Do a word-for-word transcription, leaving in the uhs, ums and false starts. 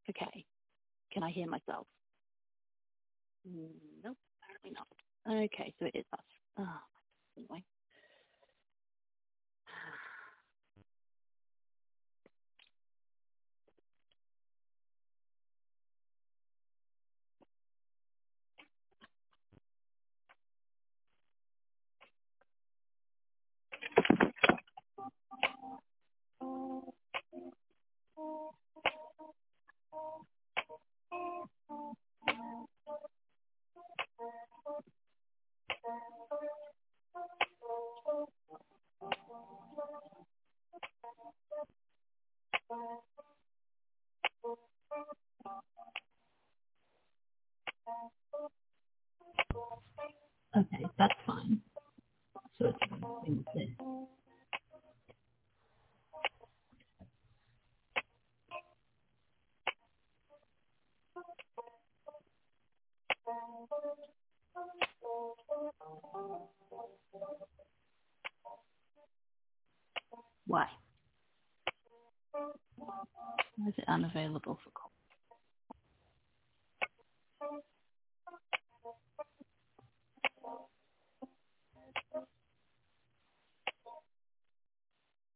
Okay. Can I hear myself? Mm, nope, apparently not. Okay, so it is us. Oh, anyway. Okay, that's fine. So it's in this. Why? Why is it unavailable for call?